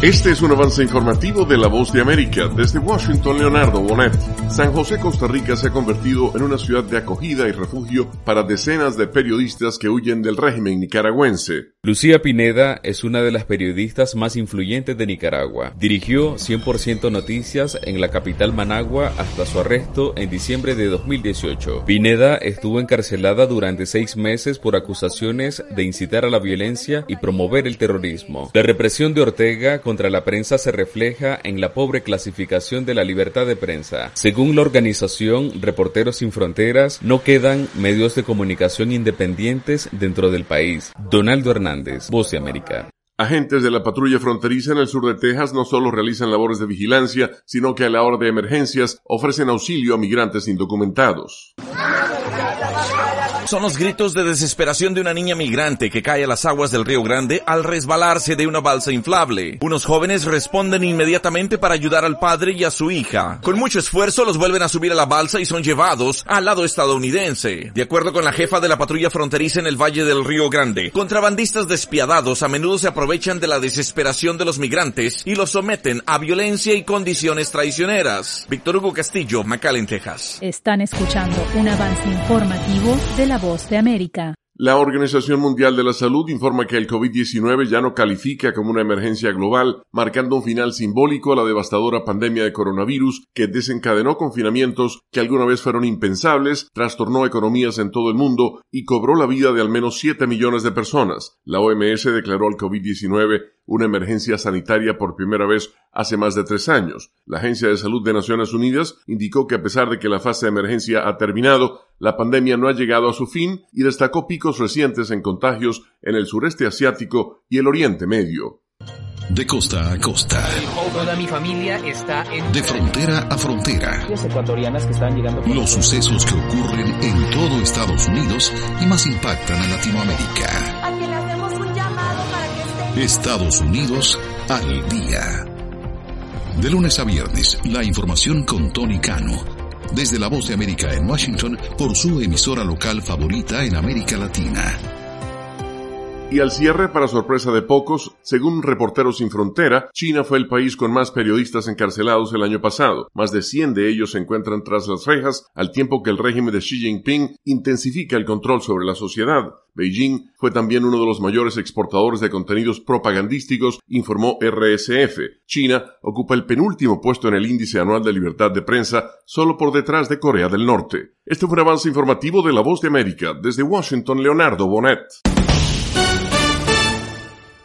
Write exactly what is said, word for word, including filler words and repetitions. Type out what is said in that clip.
Este es un avance informativo de La Voz de América. Desde Washington, Leonardo Bonet. San José, Costa Rica se ha convertido en una ciudad de acogida y refugio para decenas de periodistas que huyen del régimen nicaragüense. Lucía Pineda es una de las periodistas más influyentes de Nicaragua. Dirigió cien por ciento Noticias en la capital Managua hasta su arresto en diciembre de dos mil dieciocho. Pineda estuvo encarcelada durante seis meses por acusaciones de incitar a la violencia y promover el terrorismo. La represión de Ortega contra la prensa se refleja en la pobre clasificación de la libertad de prensa. Según la organización Reporteros Sin Fronteras, no quedan medios de comunicación independientes dentro del país. Donaldo Hernández, Voz de América. Agentes de la patrulla fronteriza en el sur de Texas no solo realizan labores de vigilancia, sino que a la hora de emergencias ofrecen auxilio a migrantes indocumentados. Son los gritos de desesperación de una niña migrante que cae a las aguas del Río Grande al resbalarse de una balsa inflable. Unos jóvenes responden inmediatamente para ayudar al padre y a su hija. Con mucho esfuerzo los vuelven a subir a la balsa y son llevados al lado estadounidense. De acuerdo con la jefa de la patrulla fronteriza en el Valle del Río Grande, contrabandistas despiadados a menudo se aprovechan de la desesperación de los migrantes y los someten a violencia y condiciones traicioneras. Víctor Hugo Castillo, McAllen, Texas. Están escuchando un avance informativo de La Voz de América. La Organización Mundial de la Salud informa que el COVID diecinueve ya no califica como una emergencia global, marcando un final simbólico a la devastadora pandemia de coronavirus que desencadenó confinamientos que alguna vez fueron impensables, trastornó economías en todo el mundo y cobró la vida de al menos siete millones de personas. La O M S declaró al COVID diecinueve una emergencia sanitaria por primera vez hace más de tres años. La Agencia de Salud de Naciones Unidas indicó que a pesar de que la fase de emergencia ha terminado, la pandemia no ha llegado a su fin y destacó picos recientes en contagios en el sureste asiático y el Oriente Medio. De costa a costa. Toda mi familia está en... De frontera a frontera. Ecuatorianas que están llegando... Los sucesos que ocurren en todo Estados Unidos y más impactan a Latinoamérica. A quien le hacemos un llamado para que esté... Estados Unidos al día. De lunes a viernes, la información con Tony Cano. Desde La Voz de América en Washington, por su emisora local favorita en América Latina. Y al cierre, para sorpresa de pocos, según Reporteros Sin Frontera, China fue el país con más periodistas encarcelados el año pasado. Más de cien de ellos se encuentran tras las rejas, al tiempo que el régimen de Xi Jinping intensifica el control sobre la sociedad. Beijing fue también uno de los mayores exportadores de contenidos propagandísticos, informó R S F. China ocupa el penúltimo puesto en el índice anual de libertad de prensa, solo por detrás de Corea del Norte. Este fue un avance informativo de La Voz de América. Desde Washington, Leonardo Bonet.